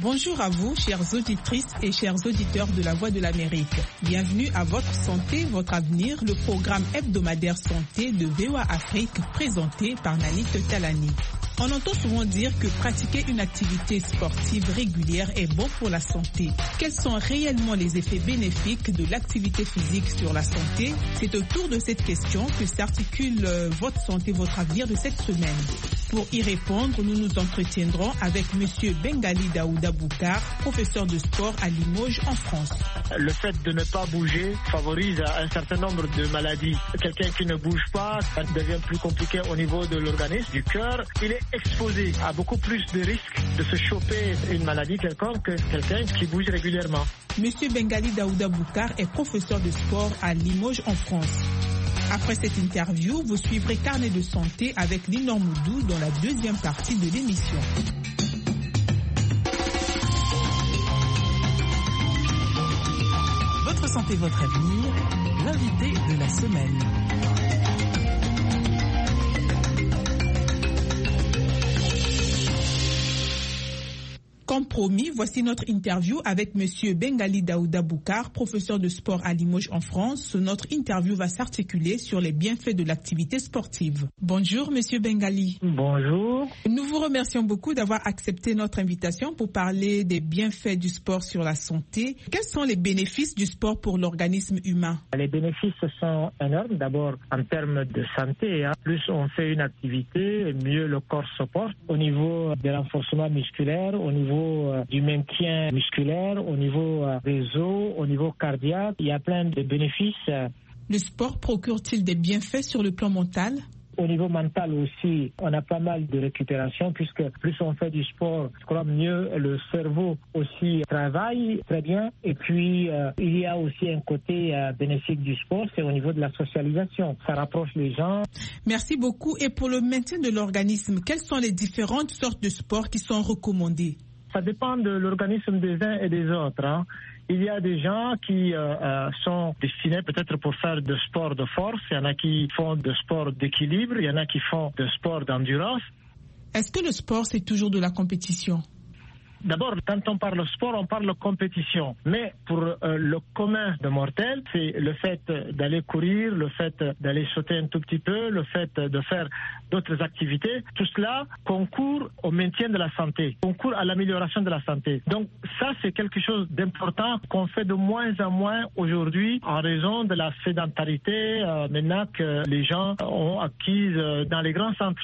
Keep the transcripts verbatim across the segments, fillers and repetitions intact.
Bonjour à vous, chères auditrices et chers auditeurs de La Voix de l'Amérique. Bienvenue à Votre Santé, Votre Avenir, le programme hebdomadaire santé de V O A Afrique présenté par Nalit Talani. On entend souvent dire que pratiquer une activité sportive régulière est bon pour la santé. Quels sont réellement les effets bénéfiques de l'activité physique sur la santé? C'est autour de cette question que s'articule euh, Votre Santé, Votre Avenir de cette semaine. Pour y répondre, nous nous entretiendrons avec M. Bengali Daouda Boukar, professeur de sport à Limoges en France. Le fait de ne pas bouger favorise un certain nombre de maladies. Quelqu'un qui ne bouge pas, ça devient plus compliqué au niveau de l'organisme, du cœur. Il est exposé à beaucoup plus de risques de se choper une maladie quelconque que quelqu'un qui bouge régulièrement. M. Bengali Daouda Boukar est professeur de sport à Limoges en France. Après cette interview, vous suivrez Carnet de santé avec Linor Moudou dans la deuxième partie de l'émission. Votre santé, votre avenir, l'invité de la semaine. Comme promis, voici notre interview avec M. Bengali Daouda Boukar, professeur de sport à Limoges en France. Notre interview va s'articuler sur les bienfaits de l'activité sportive. Bonjour M. Bengali. Bonjour. Nous vous remercions beaucoup d'avoir accepté notre invitation pour parler des bienfaits du sport sur la santé. Quels sont les bénéfices du sport pour l'organisme humain? Les bénéfices sont énormes. D'abord, en termes de santé, hein. Plus on fait une activité, mieux le corps se porte. Au niveau du renforcement musculaire, au niveau du maintien musculaire, au niveau des os, au niveau cardiaque, il y a plein de bénéfices. Le sport procure-t-il des bienfaits sur le plan mental? Au niveau mental aussi, on a pas mal de récupération puisque plus on fait du sport, je crois mieux le cerveau aussi travaille très bien. Et puis, euh, il y a aussi un côté euh, bénéfique du sport, c'est au niveau de la socialisation. Ça rapproche les gens. Merci beaucoup. Et pour le maintien de l'organisme, quelles sont les différentes sortes de sports qui sont recommandées? Ça dépend de l'organisme des uns et des autres, hein. Il y a des gens qui euh, euh, sont destinés peut-être pour faire de sport de force. Il y en a qui font de sport d'équilibre. Il y en a qui font de sport d'endurance. Est-ce que le sport, c'est toujours de la compétition? D'abord, quand on parle sport, on parle compétition. Mais pour euh, le commun de mortels, c'est le fait d'aller courir, le fait d'aller sauter un tout petit peu, le fait de faire d'autres activités. Tout cela concourt au maintien de la santé, concourt à l'amélioration de la santé. Donc ça, c'est quelque chose d'important qu'on fait de moins en moins aujourd'hui en raison de la sédentarité euh, maintenant que les gens ont acquise euh, dans les grands centres.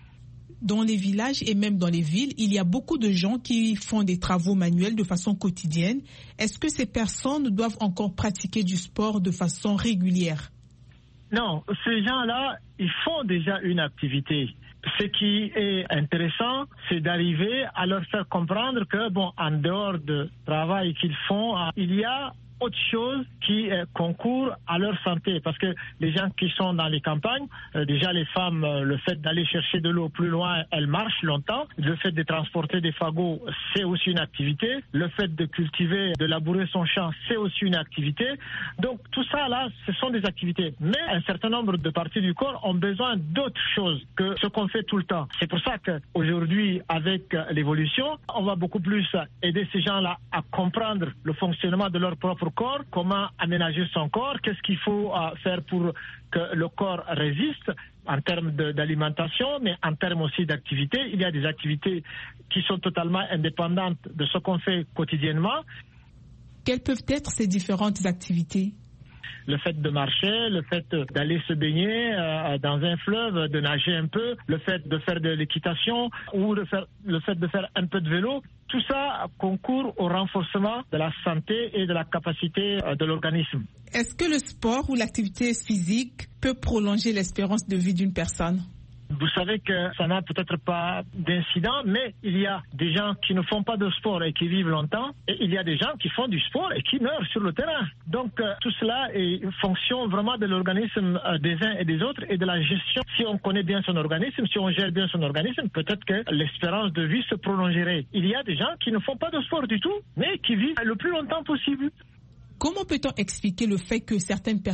Dans les villages et même dans les villes, il y a beaucoup de gens qui font des travaux manuels de façon quotidienne. Est-ce que ces personnes doivent encore pratiquer du sport de façon régulière? Non, ces gens-là, ils font déjà une activité. Ce qui est intéressant, c'est d'arriver à leur faire comprendre que, bon, en dehors du travail qu'ils font, il y a autre chose qui euh, concourt à leur santé. Parce que les gens qui sont dans les campagnes, euh, déjà les femmes, euh, le fait d'aller chercher de l'eau plus loin, elles marchent longtemps. Le fait de transporter des fagots, c'est aussi une activité. Le fait de cultiver, de labourer son champ, c'est aussi une activité. Donc tout ça là, ce sont des activités. Mais un certain nombre de parties du corps ont besoin d'autres choses que ce qu'on fait tout le temps. C'est pour ça qu'aujourd'hui, avec l'évolution, on va beaucoup plus aider ces gens-là à comprendre le fonctionnement de leur propre corps, comment aménager son corps, qu'est-ce qu'il faut euh, faire pour que le corps résiste en termes de, d'alimentation, mais en termes aussi d'activité. Il y a des activités qui sont totalement indépendantes de ce qu'on fait quotidiennement. Quelles peuvent être ces différentes activités? Le fait de marcher, le fait d'aller se baigner euh, dans un fleuve, de nager un peu, le fait de faire de l'équitation ou le, faire, le fait de faire un peu de vélo, tout ça concourt au renforcement de la santé et de la capacité euh, de l'organisme. Est-ce que le sport ou l'activité physique peut prolonger l'espérance de vie d'une personne? Vous savez que ça n'a peut-être pas d'incident, mais il y a des gens qui ne font pas de sport et qui vivent longtemps, et il y a des gens qui font du sport et qui meurent sur le terrain. Donc euh, tout cela est une fonction vraiment de l'organisme euh, des uns et des autres et de la gestion. Si on connaît bien son organisme, si on gère bien son organisme, peut-être que l'espérance de vie se prolongerait. Il y a des gens qui ne font pas de sport du tout, mais qui vivent le plus longtemps possible. Comment peut-on expliquer le fait que certaines personnes